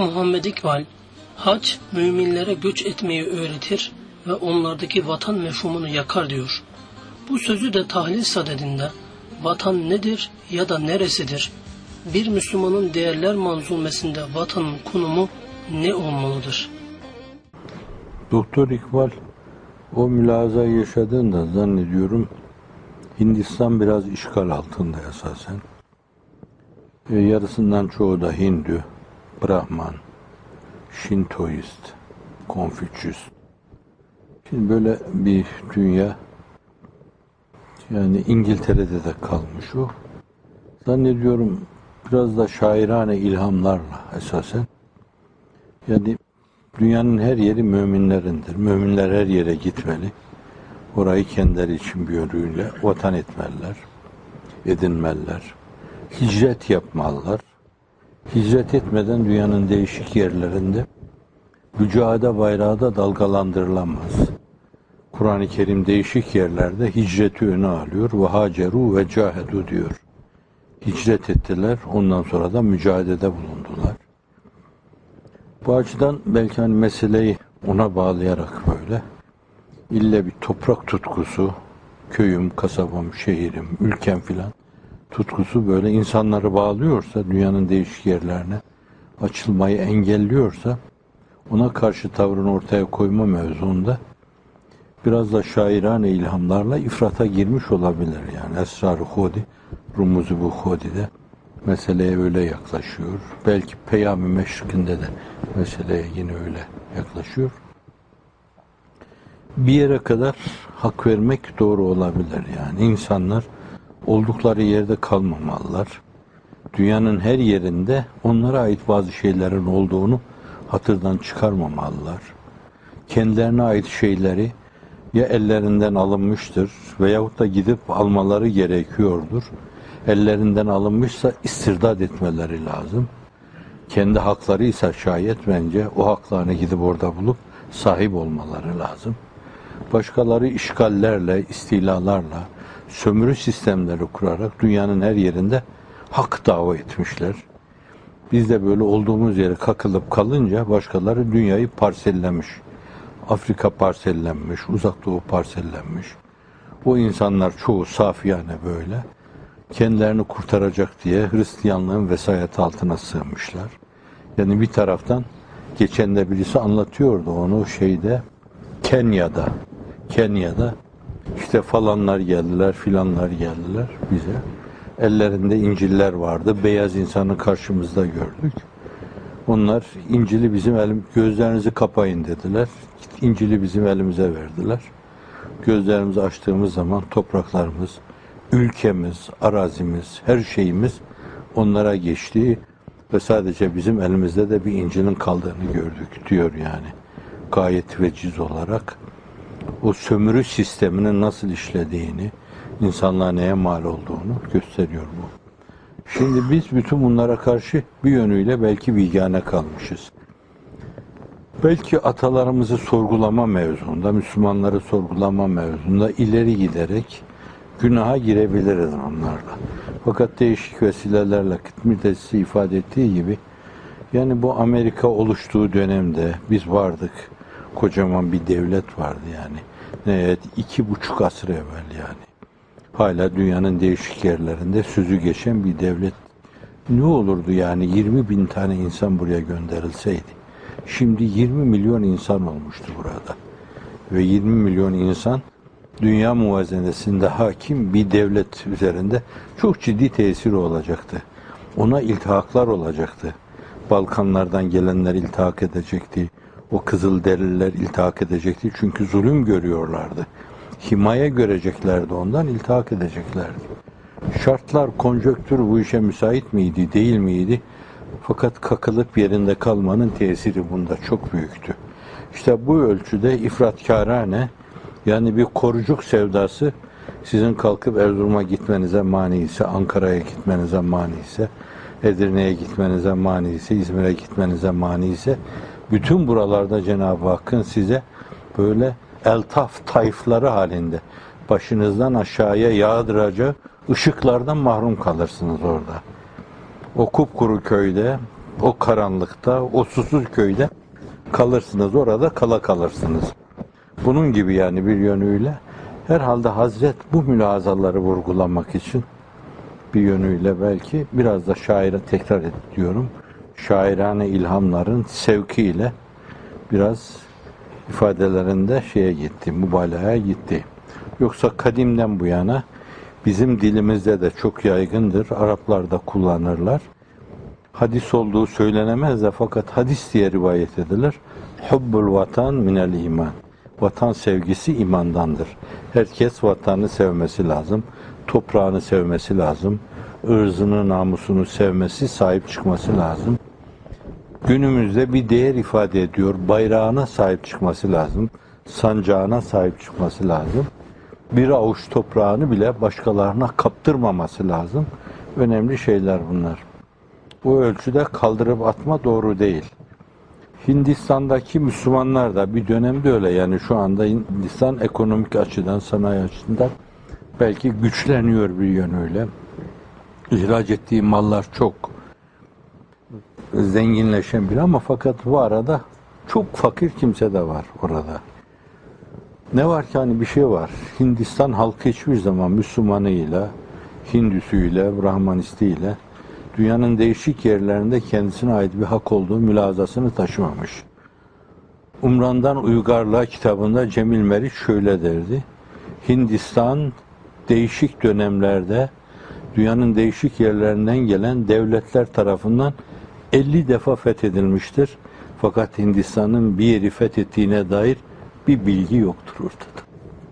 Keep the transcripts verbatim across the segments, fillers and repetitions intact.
Muhammed İkbal, hac müminlere göç etmeyi öğretir ve onlardaki vatan mefhumunu yakar diyor. Bu sözü de tahlil sadedinde vatan nedir ya da neresidir? Bir Müslümanın değerler manzumesinde vatanın konumu ne olmalıdır? Doktor İkbal o mülazayı yaşadığında zannediyorum Hindistan biraz işgal altında esasen. E, yarısından çoğu da Hindu, Brahman, Şintoist, Konfüçyüs. Şimdi böyle bir dünya, yani İngiltere'de de kalmış o. Zannediyorum biraz da şairane ilhamlarla esasen. Yani dünyanın her yeri müminlerindir. Müminler her yere gitmeli. Orayı kendileri için bir yönüyle vatan etmeliler, edinmeliler. Hicret yapmalılar. Hicret etmeden dünyanın değişik yerlerinde mücadele bayrağı da dalgalandırılamaz. Kur'an-ı Kerim değişik yerlerde hicreti öne alıyor. Ve haceru ve cahedu diyor. Hicret ettiler, ondan sonra da mücadelede bulundular. Bu açıdan belki hani meseleyi ona bağlayarak böyle ille bir toprak tutkusu, köyüm, kasabam, şehrim, ülkem filan tutkusu böyle insanları bağlıyorsa, dünyanın değişik yerlerine açılmayı engelliyorsa, ona karşı tavrını ortaya koyma mevzuunda biraz da şairane ilhamlarla ifrata girmiş olabilir. Yani Esrar-ı Hudi, Rumuzu bu Hudi'de meseleye öyle yaklaşıyor. Belki Peyam-ı Meşrik'inde de meseleye yine öyle yaklaşıyor. Bir yere kadar hak vermek doğru olabilir. Yani insanlar oldukları yerde kalmamalılar. Dünyanın her yerinde onlara ait bazı şeylerin olduğunu hatırdan çıkarmamalılar. Kendilerine ait şeyleri ya ellerinden alınmıştır veyahut da gidip almaları gerekiyordur. Ellerinden alınmışsa istirdat etmeleri lazım. Kendi hakları ise şayet bence o haklarını gidip orada bulup sahip olmaları lazım. Başkaları işgallerle, istilalarla, sömürü sistemleri kurarak dünyanın her yerinde hak dava etmişler. Biz de böyle olduğumuz yere kakılıp kalınca başkaları dünyayı parsellemiş. Afrika parsellenmiş, Uzak Doğu parsellenmiş. O insanlar çoğu safiyane böyle kendilerini kurtaracak diye Hristiyanlığın vesayeti altına sığınmışlar. Yani bir taraftan geçen de birisi anlatıyordu onu şeyde Kenya'da. Kenya'da işte falanlar geldiler, filanlar geldiler bize. Ellerinde İncil'ler vardı. Beyaz insanı karşımızda gördük. Onlar İncil'i bizim elim, gözlerinizi kapayın dediler. İncil'i bizim elimize verdiler. Gözlerimizi açtığımız zaman topraklarımız, ülkemiz, arazimiz, her şeyimiz onlara geçti ve sadece bizim elimizde de bir İncil'in kaldığını gördük diyor yani. Gayet veciz olarak o sömürü sisteminin nasıl işlediğini, insanlığa neye mal olduğunu gösteriyor bu. Şimdi biz bütün bunlara karşı bir yönüyle belki vigane kalmışız. Belki atalarımızı sorgulama mevzunda, Müslümanları sorgulama mevzunda ileri giderek günaha girebiliriz onlarla. Fakat değişik vesilelerle müddetsi ifade ettiği gibi yani bu Amerika oluştuğu dönemde biz vardık. Kocaman bir devlet vardı yani. Evet, iki buçuk asır evvel yani. Hala dünyanın değişik yerlerinde sözü geçen bir devlet. Ne olurdu yani yirmi bin tane insan buraya gönderilseydi? Şimdi yirmi milyon insan olmuştu burada. Ve yirmi milyon insan dünya muvazenesinde hakim bir devlet üzerinde çok ciddi tesiri olacaktı. Ona iltihaklar olacaktı. Balkanlardan gelenler iltihak edecekti. O Kızılderililer iltihak edecekti. Çünkü zulüm görüyorlardı. Himaye göreceklerdi ondan, iltihak edeceklerdi. Şartlar, konjonktür bu işe müsait miydi, değil miydi? Fakat kakılıp yerinde kalmanın tesiri bunda çok büyüktü. İşte bu ölçüde ifratkârane, yani bir korucuk sevdası sizin kalkıp Erzurum'a gitmenize mani ise, Ankara'ya gitmenize mani ise, Edirne'ye gitmenize mani ise, İzmir'e gitmenize mani ise, bütün buralarda Cenab-ı Hakk'ın size böyle eltaf tayfları halinde başınızdan aşağıya yağdıracak ışıklardan mahrum kalırsınız orada. O kupkuru köyde o karanlıkta, o susuz köyde kalırsınız. Orada kala kalırsınız. Bunun gibi yani bir yönüyle herhalde Hazret bu mülahazaları vurgulamak için bir yönüyle belki biraz da şaire tekrar ediyorum. Şairane ilhamların sevkiyle biraz ifadelerinde şeye gitti, mübalağaya gitti. Yoksa kadimden bu yana bizim dilimizde de çok yaygındır. Araplar da kullanırlar. Hadis olduğu söylenemez de fakat hadis diye rivayet edilir. Hubbul vatan minel iman. Vatan sevgisi imandandır. Herkes vatanı sevmesi lazım. Toprağını sevmesi lazım. Irzını, namusunu sevmesi, sahip çıkması lazım. Günümüzde bir değer ifade ediyor. Bayrağına sahip çıkması lazım. Sancağına sahip çıkması lazım. Bir avuç toprağını bile başkalarına kaptırmaması lazım. Önemli şeyler bunlar. Bu ölçüde kaldırıp atma doğru değil. Hindistan'daki Müslümanlar da bir dönemde öyle. Yani şu anda Hindistan ekonomik açıdan, sanayi açısından belki güçleniyor bir yönüyle. İhraç ettiği mallar çok zenginleşen bir ama fakat bu arada çok fakir kimse de var orada. Ne var ki hani bir şey var. Hindistan halkı hiçbir zaman Müslümanıyla, Hindüsüyle, Brahmanistiyle dünyanın değişik yerlerinde kendisine ait bir hak olduğu mülazasını taşımamış. Umran'dan Uygarlığa kitabında Cemil Meriç şöyle derdi. Hindistan değişik dönemlerde dünyanın değişik yerlerinden gelen devletler tarafından elli defa fethedilmiştir. Fakat Hindistan'ın bir yeri fethettiğine dair bir bilgi yoktur ortada.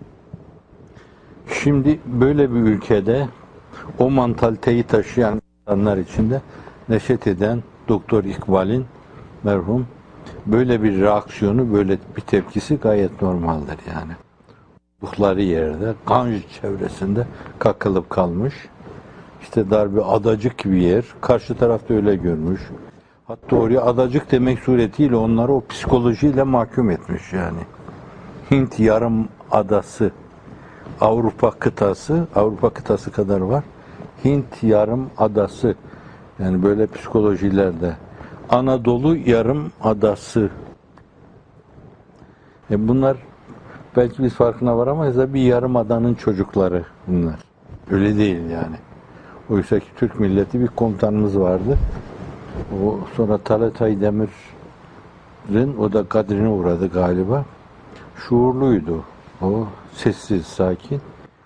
Şimdi böyle bir ülkede o mantaliteyi taşıyan insanlar içinde neşet eden Doktor İkbal'in merhum böyle bir reaksiyonu, böyle bir tepkisi gayet normaldir yani. Buhları yerde, Ganj çevresinde kakılıp kalmış. İşte dar bir adacık bir yer. Karşı tarafta öyle görmüş. Hatta oraya adacık demek suretiyle onları o psikolojiyle mahkum etmiş yani. Hint yarım adası, Avrupa kıtası, Avrupa kıtası kadar var. Hint yarım adası, yani böyle psikolojilerde. Anadolu yarım adası. E bunlar belki biz farkına varamayız da bir yarım adanın çocukları bunlar. Öyle değil yani. Oysa ki Türk milleti bir komutanımız vardı. O sonra Talat Aydemir'in, o da kadrine uğradı galiba. Şuurluydu. O sessiz, sakin.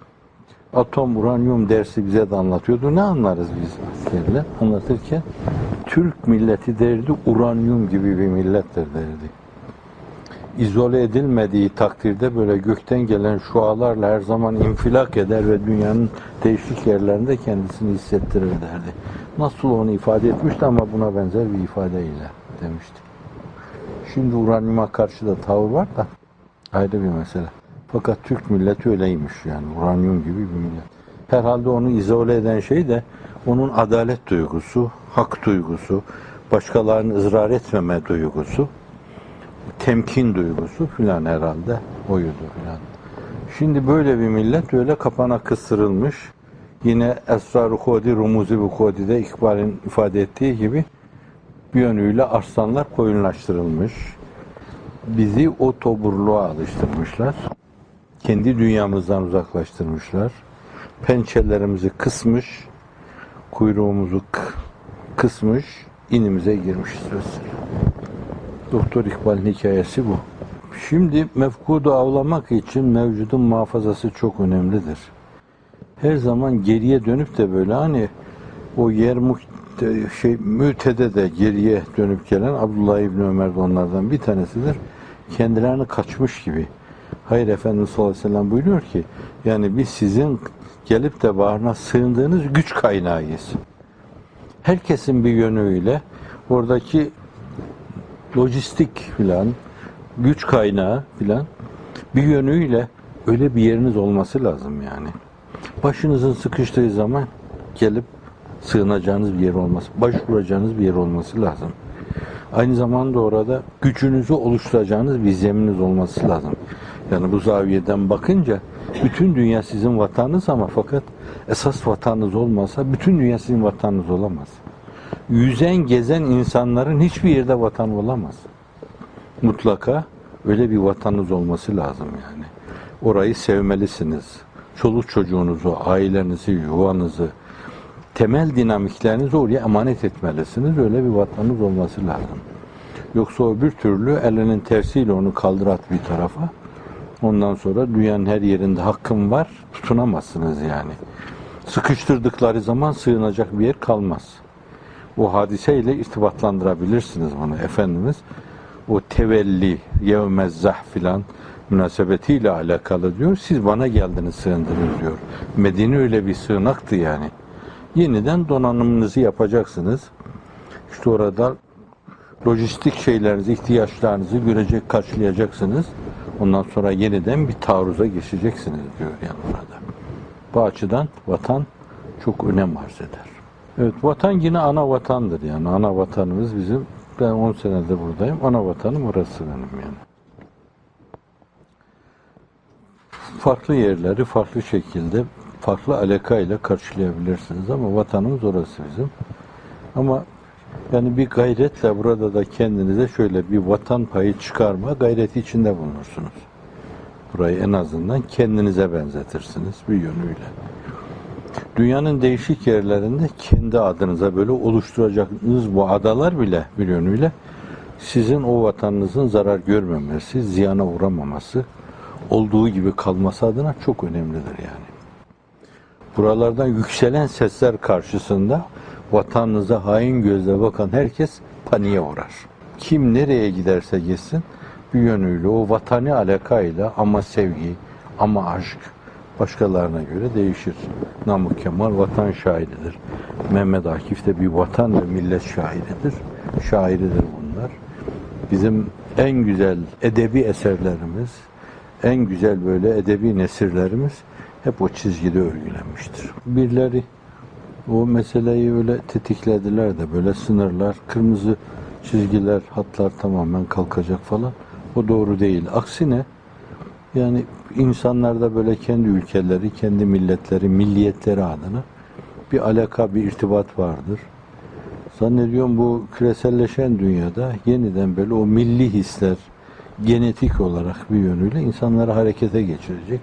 Atom, uranyum dersi bize de anlatıyordu. Ne anlarız biz askerler? Anlatırken Türk milleti derdi, uranyum gibi bir millettir derdi. İzole edilmediği takdirde böyle gökten gelen şualarla her zaman infilak eder ve dünyanın değişik yerlerinde kendisini hissettirir derdi. Nasıl onu ifade etmişti ama buna benzer bir ifadeyle demişti. Şimdi uranyuma karşı da tavır var da ayrı bir mesele. Fakat Türk milleti öyleymiş yani, uranyum gibi bir millet. Herhalde onu izole eden şey de onun adalet duygusu, hak duygusu, başkalarını ızrar etmeme duygusu, temkin duygusu filan herhalde oydu filan. Şimdi böyle bir millet öyle kapana kısırılmış. Yine Esrar-ı Kodi, Rumuzi bu Kodi'de İkbal'in ifade ettiği gibi bir yönüyle arslanlar koyunlaştırılmış. Bizi o toburluğa alıştırmışlar. Kendi dünyamızdan uzaklaştırmışlar. Pençelerimizi kısmış, kuyruğumuzu kısmış, inimize girmişiz mesela. Doktor İkbal'in hikayesi bu. Şimdi mefkudu avlamak için mevcudun muhafazası çok önemlidir. Her zaman geriye dönüp de böyle hani o yer şey mütede de geriye dönüp gelen Abdullah İbni Ömer de onlardan bir tanesidir. Kendilerini kaçmış gibi. Hayır, Efendimiz sallallahu aleyhi ve sellem buyuruyor ki yani biz sizin gelip de bağrına sığındığınız güç kaynağıyız. Herkesin bir yönüyle oradaki lojistik filan, güç kaynağı filan bir yönüyle öyle bir yeriniz olması lazım yani. Başınızın sıkıştığı zaman gelip sığınacağınız bir yer olması, başvuracağınız bir yer olması lazım. Aynı zamanda orada gücünüzü oluşturacağınız bir zemininiz olması lazım. Yani bu zaviyeden bakınca bütün dünya sizin vatanınız ama fakat esas vatanınız olmasa bütün dünya sizin vatanınız olamaz. yüzen, gezen insanların hiçbir yerde vatanı olamaz. Mutlaka öyle bir vatanınız olması lazım yani. Orayı sevmelisiniz. Çoluk çocuğunuzu, ailenizi, yuvanızı, temel dinamiklerinizi oraya emanet etmelisiniz. Öyle bir vatanınız olması lazım. Yoksa o bir türlü elinin tersiyle onu kaldır at bir tarafa. Ondan sonra dünyanın her yerinde hakkım var, tutunamazsınız yani. Sıkıştırdıkları zaman sığınacak bir yer kalmaz. O hadiseyle irtibatlandırabilirsiniz bunu Efendimiz. O tevelli, yevmezzah filan münasebetiyle alakalı diyor. Siz bana geldiniz sığındınız diyor. Medine öyle bir sığınaktı yani. Yeniden donanımınızı yapacaksınız. İşte orada lojistik şeylerinizi, ihtiyaçlarınızı görecek, karşılayacaksınız. Ondan sonra yeniden bir taarruza geçeceksiniz diyor yani orada. Bu açıdan vatan çok önem arz eder. Evet, vatan yine ana vatandır yani. Ana vatanımız bizim. Ben on senedir buradayım. Ana vatanım orası benim yani. Farklı yerleri farklı şekilde, farklı alakayla karşılayabilirsiniz ama vatanımız orası bizim. Ama yani bir gayretle burada da kendinize şöyle bir vatan payı çıkarma gayreti içinde bulunursunuz. Burayı en azından kendinize benzetirsiniz bir yönüyle. Dünyanın değişik yerlerinde kendi adınıza böyle oluşturacağınız bu adalar bile bir yönüyle sizin o vatanınızın zarar görmemesi, ziyana uğramaması, olduğu gibi kalması adına çok önemlidir yani. Buralardan yükselen sesler karşısında vatanınıza hain gözle bakan herkes paniğe uğrar. Kim nereye giderse gitsin bir yönüyle o vatani alakayla ama sevgi, ama aşk başkalarına göre değişir. Namık Kemal vatan şairidir. Mehmet Akif de bir vatan ve millet şairidir. Şairidir bunlar. Bizim en güzel edebi eserlerimiz, en güzel böyle edebi nesirlerimiz hep o çizgide örgülenmiştir. Birileri o meseleyi öyle tetiklediler de böyle sınırlar, kırmızı çizgiler, hatlar tamamen kalkacak falan. O doğru değil. Aksine yani insanlarda böyle kendi ülkeleri, kendi milletleri, milliyetleri adına bir alaka, bir irtibat vardır. Zannediyorum bu küreselleşen dünyada yeniden böyle o milli hisler genetik olarak bir yönüyle insanları harekete geçirecek.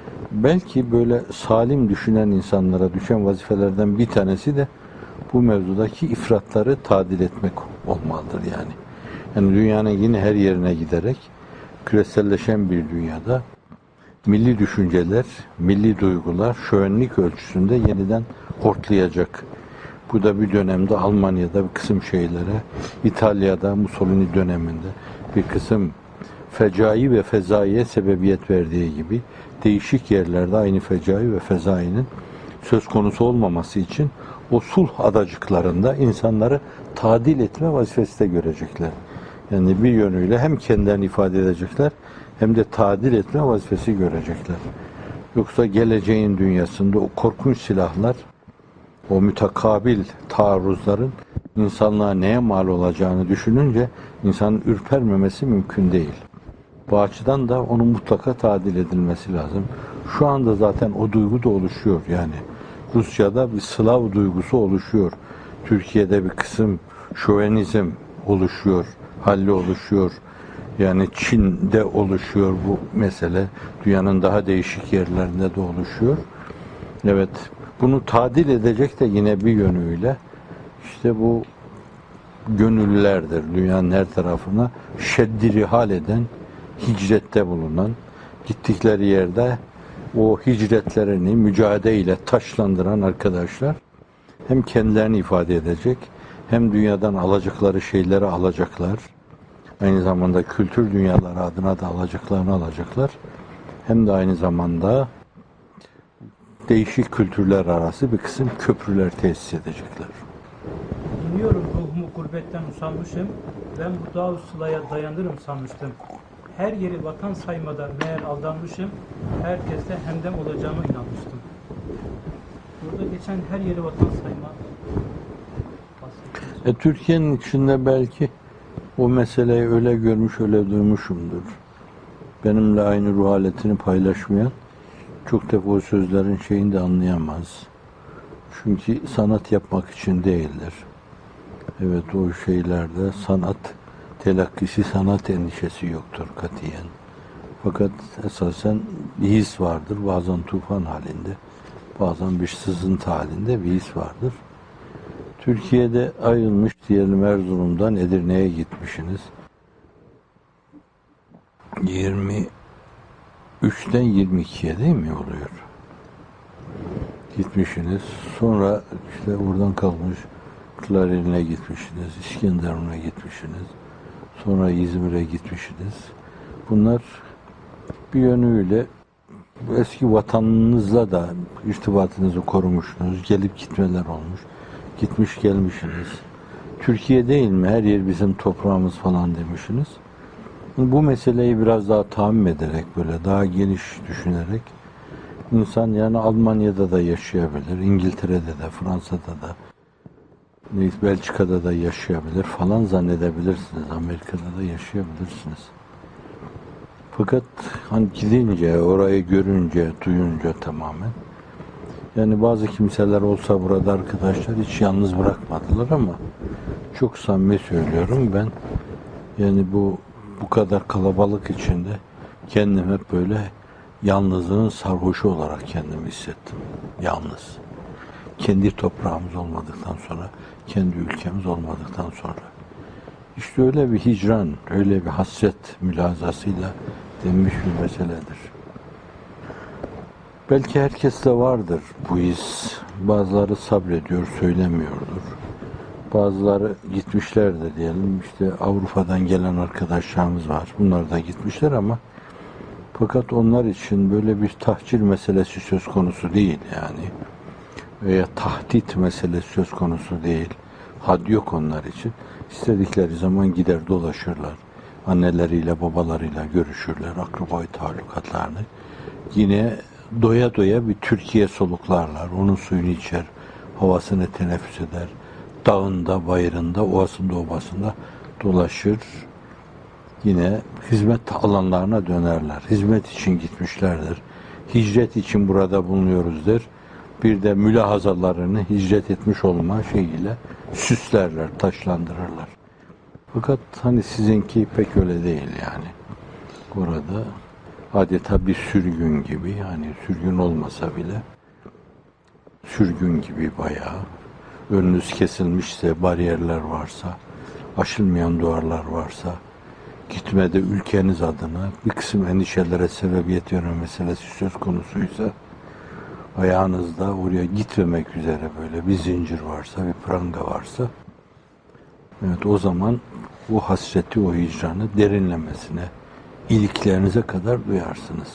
Belki böyle salim düşünen insanlara düşen vazifelerden bir tanesi de bu mevzudaki ifratları tadil etmek olmalıdır yani. Yani dünyanın yine her yerine giderek küreselleşen bir dünyada milli düşünceler, milli duygular şövenlik ölçüsünde yeniden hortlayacak. Bu da bir dönemde Almanya'da bir kısım şeylere, İtalya'da Mussolini döneminde bir kısım fecai ve fezaiye sebebiyet verdiği gibi değişik yerlerde aynı fecai ve fezainin söz konusu olmaması için o sulh adacıklarında insanları tadil etme vazifesi de görecekler. Yani bir yönüyle hem kendilerini ifade edecekler hem de tadil etme vazifesi görecekler. Yoksa geleceğin dünyasında o korkunç silahlar, o mütekabil taarruzların insanlığa neye mal olacağını düşününce insanın ürpermemesi mümkün değil. Bu açıdan da onun mutlaka tadil edilmesi lazım. Şu anda zaten o duygu da oluşuyor yani. Rusya'da bir Slav duygusu oluşuyor. Türkiye'de bir kısım şövenizm oluşuyor, halli oluşuyor. Yani Çin'de oluşuyor bu mesele. Dünyanın daha değişik yerlerinde de oluşuyor. Evet, bunu tadil edecek de yine bir yönüyle işte bu gönüllülerdir. Dünyanın her tarafına şeddiri hal eden, hicrette bulunan, gittikleri yerde o hicretlerini mücadeleyle taşlandıran arkadaşlar hem kendilerini ifade edecek, hem dünyadan alacakları şeyleri alacaklar, aynı zamanda kültür dünyaları adına da alacaklarını alacaklar, hem de aynı zamanda değişik kültürler arası bir kısım köprüler tesis edecekler. Dinliyorum ruhumu gurbetten usanmışım, ben bu dağ-ı sılaya dayanırım sanmıştım. Her yeri vatan saymada meğer aldanmışım, herkeste hemdem olacağıma inanmıştım. Burada geçen her yeri vatan sayma. E, Türkiye'nin içinde belki o meseleyi öyle görmüş, öyle duymuşumdur. Benimle aynı ruh haletini paylaşmayan çok defa o sözlerin şeyini de anlayamaz. Çünkü sanat yapmak için değildir. Evet, o şeylerde sanat telakkisi, sanat endişesi yoktur katiyen. Fakat esasen bir his vardır. Bazen tufan halinde, bazen bir sızıntı halinde bir his vardır. Türkiye'de ayrılmış diyelim, Erzurum'dan Edirne'ye gitmişsiniz. yirmi üçten yirmi ikiye değil mi oluyor? Gitmişsiniz. Sonra işte oradan kalkmış Kırklareli'ne gitmişsiniz. İskenderun'a gitmişsiniz. Sonra İzmir'e gitmişsiniz. Bunlar bir yönüyle eski vatanınızla da irtibatınızı korumuşsunuz. Gelip gitmeler olmuş. Gitmiş gelmişsiniz. Türkiye değil mi? Her yer bizim toprağımız falan demişsiniz. Bu meseleyi biraz daha tahammül ederek, böyle daha geniş düşünerek insan, yani Almanya'da da yaşayabilir, İngiltere'de de, Fransa'da da, Belçika'da da yaşayabilir falan zannedebilirsiniz. Amerika'da da yaşayabilirsiniz. Fakat hani gidince, orayı görünce, duyunca tamamen, yani bazı kimseler olsa burada arkadaşlar hiç yalnız bırakmadılar ama çok samimi söylüyorum, ben yani bu bu kadar kalabalık içinde kendim hep böyle yalnızlığın sarhoşu olarak kendimi hissettim. Yalnız. Kendi toprağımız olmadıktan sonra, kendi ülkemiz olmadıktan sonra. İşte öyle bir hicran, öyle bir hasret mülazasıyla denmiş bir meseledir. Belki herkeste vardır bu his. Bazıları sabrediyor, söylemiyordur. Bazıları gitmişlerdir diyelim. İşte Avrupa'dan gelen arkadaşlarımız var. Bunlar da gitmişler ama fakat onlar için böyle bir tahcir meselesi söz konusu değil yani. Veya tahdit meselesi söz konusu değil. Had yok onlar için. İstedikleri zaman gider dolaşırlar. Anneleriyle, babalarıyla görüşürler. Akrabayı talukatlarını. Yine doya doya bir Türkiye soluklarlar. Onun suyunu içer. Havasını teneffüs eder. Dağında, bayırında, ovasında, obasında dolaşır. Yine hizmet alanlarına dönerler. Hizmet için gitmişlerdir. Hicret için burada bulunuyoruz der. Bir de mülahazalarını hicret etmiş olma şeyiyle süslerler, taşlandırırlar. Fakat hani sizinki pek öyle değil yani. Orada adeta bir sürgün gibi, yani sürgün olmasa bile sürgün gibi bayağı, önünüz kesilmişse, bariyerler varsa, aşılmayan duvarlar varsa, gitmede ülkeniz adına bir kısım endişelere sebebiyet veren meselesi söz konusuysa, ayağınızda oraya gitmemek üzere böyle bir zincir varsa, bir pranga varsa, evet, o zaman o hasreti, o hicranı derinlemesine, iliklerinize kadar duyarsınız.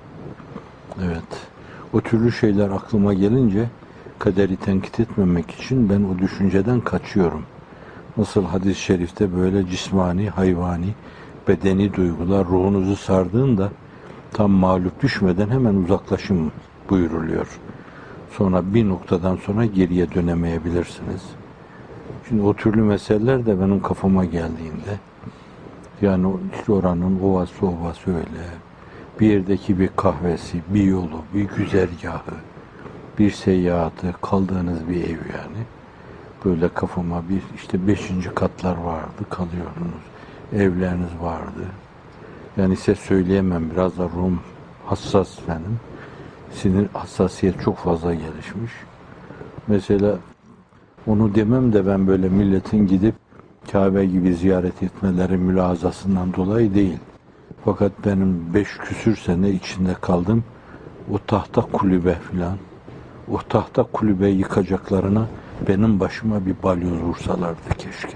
Evet, o türlü şeyler aklıma gelince kaderi tenkit etmemek için ben o düşünceden kaçıyorum. Nasıl hadis-i şerifte böyle cismani, hayvani, bedeni duygular ruhunuzu sardığında tam mağlup düşmeden hemen uzaklaşın buyuruluyor. Sonra bir noktadan sonra geriye dönemeyebilirsiniz. Şimdi o türlü meseleler de benim kafama geldiğinde, yani işte oranın ovası ovası öyle, bir yerdeki bir kahvesi, bir yolu, bir güzergahı, bir seyahatı, kaldığınız bir ev yani. Böyle kafama bir işte beşinci katlar vardı, kalıyordunuz. Evleriniz vardı. Yani size söyleyemem, biraz da ruhum hassas benim. Sinir hassasiyet çok fazla gelişmiş. Mesela onu demem de ben böyle milletin gidip Kabe gibi ziyaret etmeleri mülazasından dolayı değil. Fakat benim beş küsür sene içinde kaldım. O tahta kulübe filan, o tahta kulübe yıkacaklarına benim başıma bir balyoz vursalardı keşke.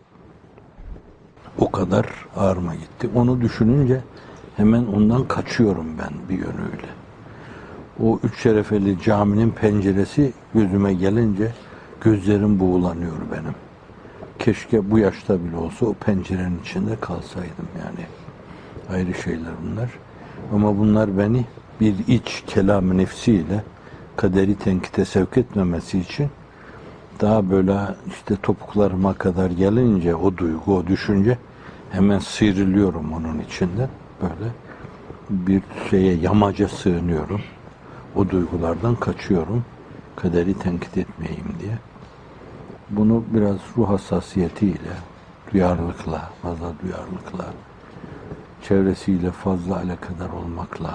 O kadar ağrıma gitti. Onu düşününce hemen ondan kaçıyorum ben bir yönüyle. O Üç Şerefeli caminin penceresi gözüme gelince gözlerim buğulanıyor benim. Keşke bu yaşta bile olsa o pencerenin içinde kalsaydım yani. Ayrı şeyler bunlar. Ama bunlar beni bir iç kelam-ı nefsiyle kaderi tenkite sevk etmemesi için daha böyle işte topuklarıma kadar gelince o duygu, o düşünce hemen sıyrılıyorum onun içinden. Böyle bir şeye, yamaca sığınıyorum. O duygulardan kaçıyorum. Kaderi tenkit etmeyeyim diye. bunu biraz ruh hassasiyetiyle, duyarlılıkla, fazla duyarlılıkla, çevresiyle fazla alakadar olmakla,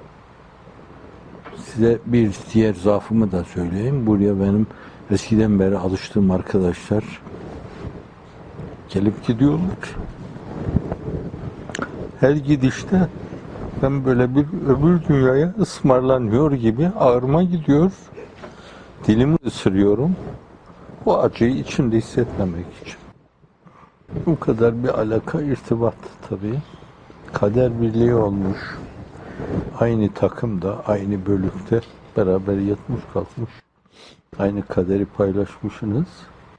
size bir diğer zaafımı da söyleyeyim. Buraya benim eskiden beri alıştığım arkadaşlar gelip gidiyorlar. Her gidişte ben böyle bir öbür dünyaya ısmarlanıyor gibi ağrıma gidiyor. Dilimi ısırıyorum. O acıyı içimde hissetmemek için. Bu kadar bir alaka, irtibat tabii. Kader birliği olmuş. Aynı takımda, aynı bölükte beraber yatmış kalkmış. Aynı kaderi paylaşmışsınız.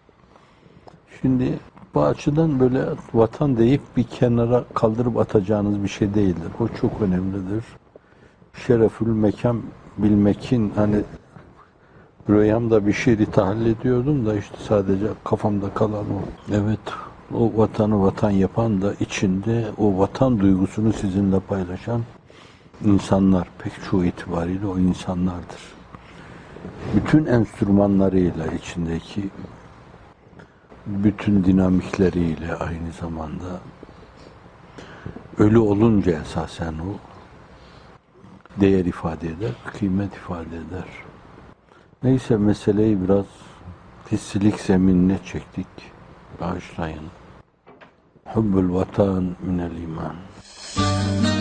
Şimdi bu açıdan böyle vatan deyip bir kenara kaldırıp atacağınız bir şey değildir. O çok önemlidir. Şerefül mekan bilmekin, hani rüyamda bir şiiri tahlil ediyordum da işte sadece kafamda kalan o. Evet, o vatanı vatan yapan da içinde o vatan duygusunu sizinle paylaşan insanlar, pek çoğu itibariyle o insanlardır. Bütün enstrümanlarıyla, içindeki bütün dinamikleriyle aynı zamanda ölü olunca esasen o değer ifade eder, kıymet ifade eder. Neyse, meseleyi biraz hissilik zeminine çektik. Bağışlayın. Hubbul vatan minel iman.